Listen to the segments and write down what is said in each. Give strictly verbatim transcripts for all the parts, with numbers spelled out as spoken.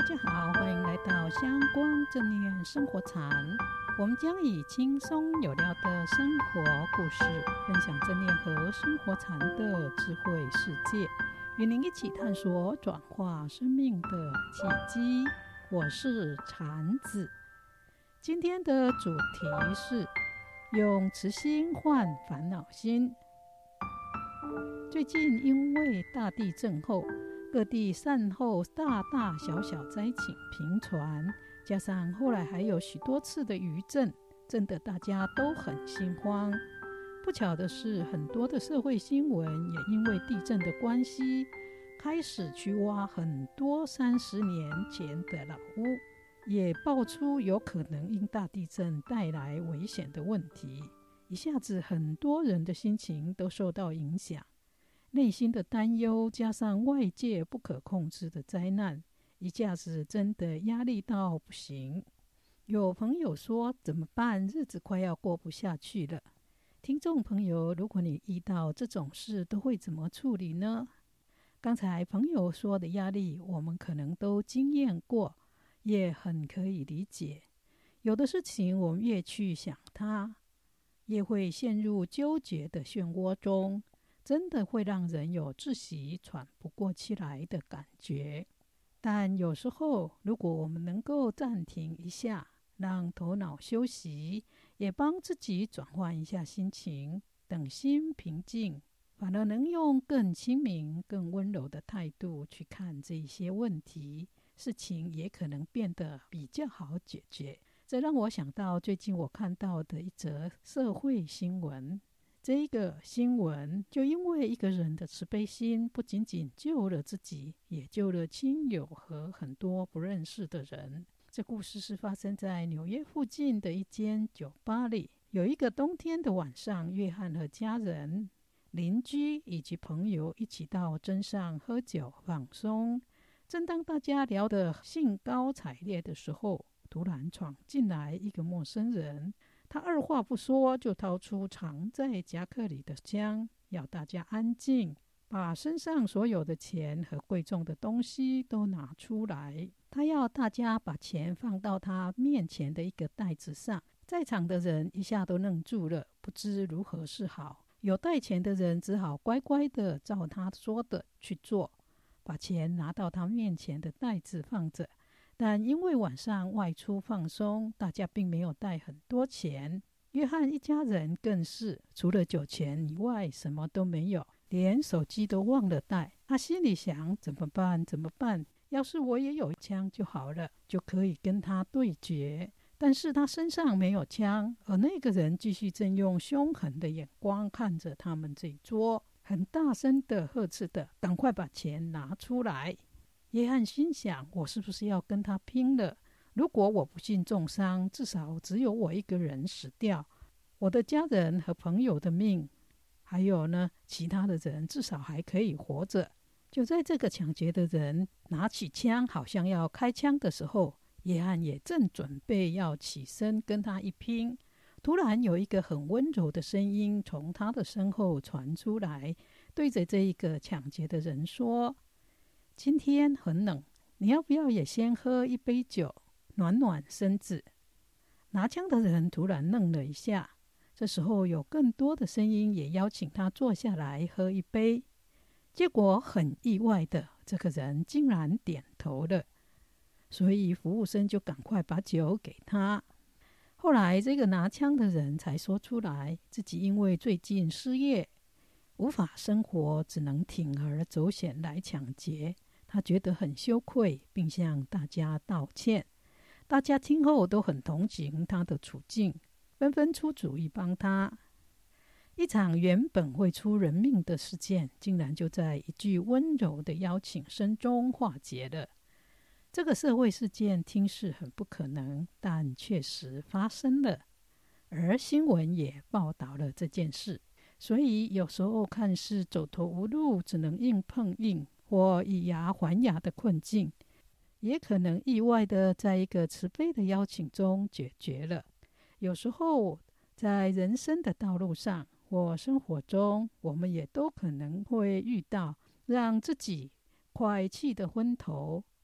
家好，欢迎来到香光正念生活禅。我们将以轻松有料的生活故事，分享正念和生活禅的智慧世界，与您一起探索转化生命的契机。我是禅子，今天的主题是用慈心换烦恼心。最近因为大地震后，各地善后大大小小灾情频传，加上后来还有许多次的余震，震得大家都很心慌。不巧的是，很多的社会新闻也因为地震的关系，开始去挖很多三十年前的老屋，也爆出有可能因大地震带来危险的问题。一下子很多人的心情都受到影响，内心的担忧加上外界不可控制的灾难，一下子真的压力到不行。有朋友说怎么办，日子快要过不下去了。听众朋友，如果你遇到这种事，都会怎么处理呢？刚才朋友说的压力，我们可能都经验过，也很可以理解。有的事情我们越去想它，也会陷入纠结的漩涡中，真的会让人有窒息喘不过气来的感觉。但有时候如果我们能够暂停一下，让头脑休息，也帮自己转换一下心情，等心平静，反而能用更清明更温柔的态度去看这些问题，事情也可能变得比较好解决。这让我想到最近我看到的一则社会新闻。这一个新闻就因为一个人的慈悲心，不仅仅救了自己，也救了亲友和很多不认识的人。这故事是发生在纽约附近的一间酒吧里。有一个冬天的晚上，约翰和家人、邻居以及朋友一起到镇上喝酒放松。正当大家聊得兴高采烈的时候，突然闯进来一个陌生人，他二话不说就掏出藏在夹克里的枪，要大家安静，把身上所有的钱和贵重的东西都拿出来。他要大家把钱放到他面前的一个袋子上。在场的人一下都愣住了，不知如何是好。有带钱的人只好乖乖的照他说的去做，把钱拿到他面前的袋子放着。但因为晚上外出放松，大家并没有带很多钱。约翰一家人更是除了酒钱以外什么都没有，连手机都忘了带。他心里想，怎么办怎么办，要是我也有枪就好了，就可以跟他对决。但是他身上没有枪，而那个人继续正用凶狠的眼光看着他们这一桌，很大声的呵斥的，赶快把钱拿出来。约翰心想，我是不是要跟他拼了？如果我不幸重伤，至少只有我一个人死掉，我的家人和朋友的命，还有呢，其他的人至少还可以活着。就在这个抢劫的人拿起枪好像要开枪的时候，约翰也正准备要起身跟他一拼，突然有一个很温柔的声音从他的身后传出来，对着这一个抢劫的人说，今天很冷，你要不要也先喝一杯酒，暖暖身子？拿枪的人突然愣了一下，这时候有更多的声音也邀请他坐下来喝一杯。结果很意外的，这个人竟然点头了，所以服务生就赶快把酒给他。后来这个拿枪的人才说出来，自己因为最近失业，无法生活，只能铤而走险来抢劫。他觉得很羞愧，并向大家道歉。大家听后都很同情他的处境，纷纷出主意帮他。一场原本会出人命的事件，竟然就在一句温柔的邀请声中化解了。这个社会事件听似很不可能，但确实发生了，而新闻也报道了这件事。所以有时候看似走投无路，只能硬碰硬或以牙还牙的困境，也可能意外的在一个慈悲的邀请中解决了。有时候在人生的道路上或生活中，我们也都可能会遇到让自己快气得昏头，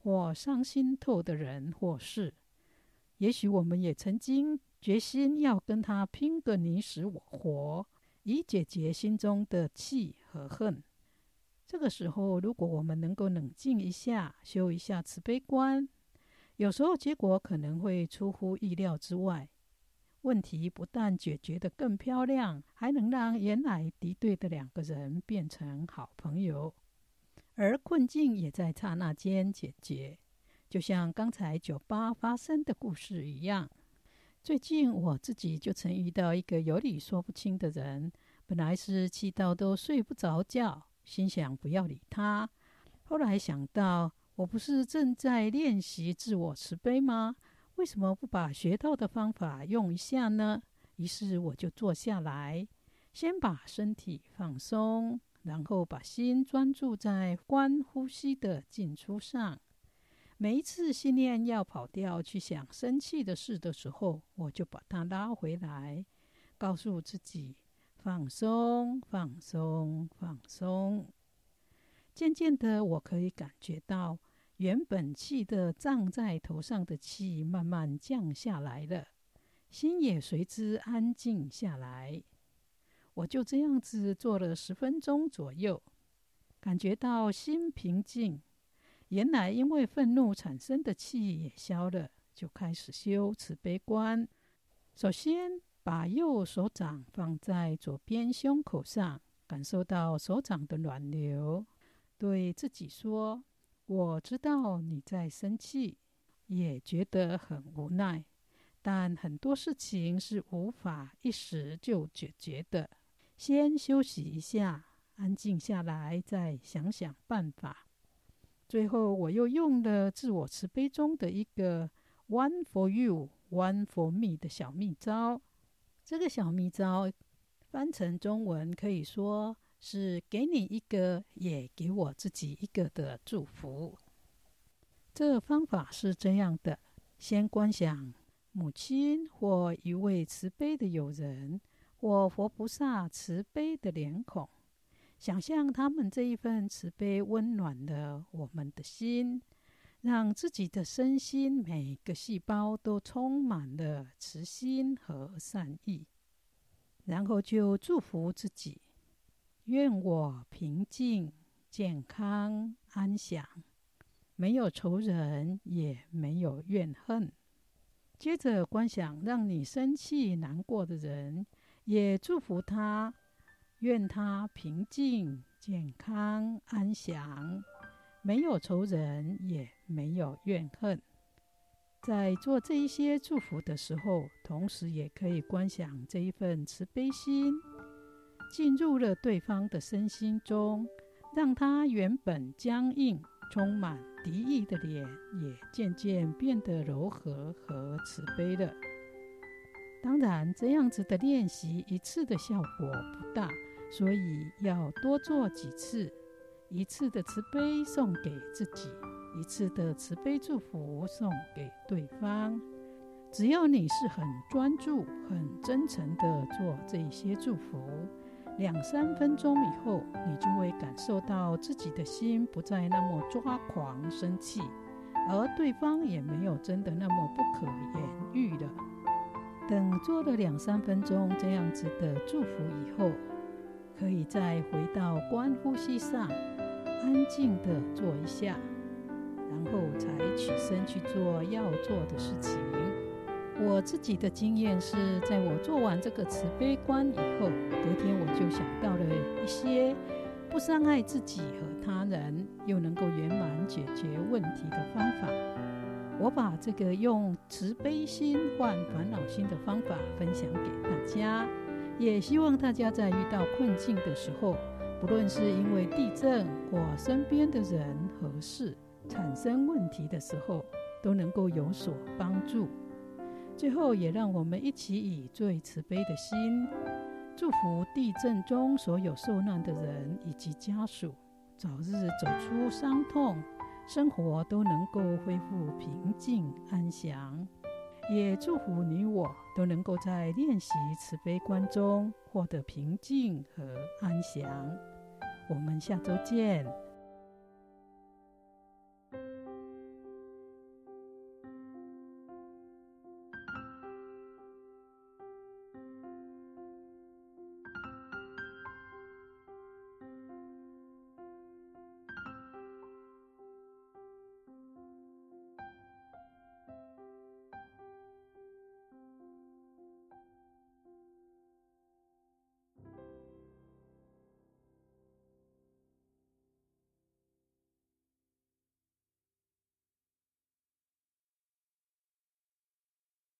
或伤心透的人或事。也许我们也曾经决心要跟他拼个你死我活，以解决心中的气和恨。这个时候，如果我们能够冷静一下，修一下慈悲观，有时候结果可能会出乎意料之外。问题不但解决得更漂亮，还能让原来敌对的两个人变成好朋友，而困境也在刹那间解决，就像刚才酒吧发生的故事一样。最近我自己就曾遇到一个有理说不清的人，本来是气到都睡不着觉，心想不要理他。后来想到，我不是正在练习自我慈悲吗？为什么不把学到的方法用一下呢？于是我就坐下来，先把身体放松，然后把心专注在观呼吸的进出上。每一次心念要跑掉去想生气的事的时候，我就把它拉回来，告诉自己放松放松放松。渐渐的，我可以感觉到原本气得胀在头上的气慢慢降下来了，心也随之安静下来。我就这样子做了十分钟左右，感觉到心平静，原来因为愤怒产生的气也消了，就开始修慈悲观。首先把右手掌放在左边胸口上，感受到手掌的暖流，对自己说，我知道你在生气，也觉得很无奈，但很多事情是无法一时就解决的，先休息一下，安静下来，再想想办法。最后我又用了自我慈悲中的一个 One for you, One for me 的小秘招。这个小秘招翻成中文可以说是给你一个，也给我自己一个的祝福。这个方法是这样的，先观想母亲或一位慈悲的友人，或佛菩萨慈悲的脸孔，想象他们这一份慈悲温暖了我们的心，让自己的身心每个细胞都充满了慈心和善意。然后就祝福自己，愿我平静、健康、安详，没有仇人，也没有怨恨。接着观想让你生气难过的人，也祝福他，愿他平静、健康、安详，没有仇人，也没有怨恨。在做这一些祝福的时候，同时也可以观想这一份慈悲心进入了对方的身心中，让他原本僵硬、充满敌意的脸也渐渐变得柔和和慈悲了。当然，这样子的练习一次的效果不大，所以要多做几次，一次的慈悲送给自己，一次的慈悲祝福送给对方。只要你是很专注、很真诚的做这些祝福，两三分钟以后，你就会感受到自己的心不再那么抓狂生气，而对方也没有真的那么不可言喻了。等做了两三分钟这样子的祝福以后，可以再回到观呼吸上，安静的做一下，然后才起身去做要做的事情。我自己的经验是，在我做完这个慈悲观以后，隔天我就想到了一些不伤害自己和他人，又能够圆满解决问题的方法。我把这个用慈悲心换烦恼心的方法分享给大家，也希望大家在遇到困境的时候，不论是因为地震或身边的人和事产生问题的时候，都能够有所帮助。最后也让我们一起以最慈悲的心，祝福地震中所有受难的人以及家属，早日走出伤痛，生活都能够恢复平静安详。也祝福你我都能够在练习慈悲观中获得平静和安详。我们下周见。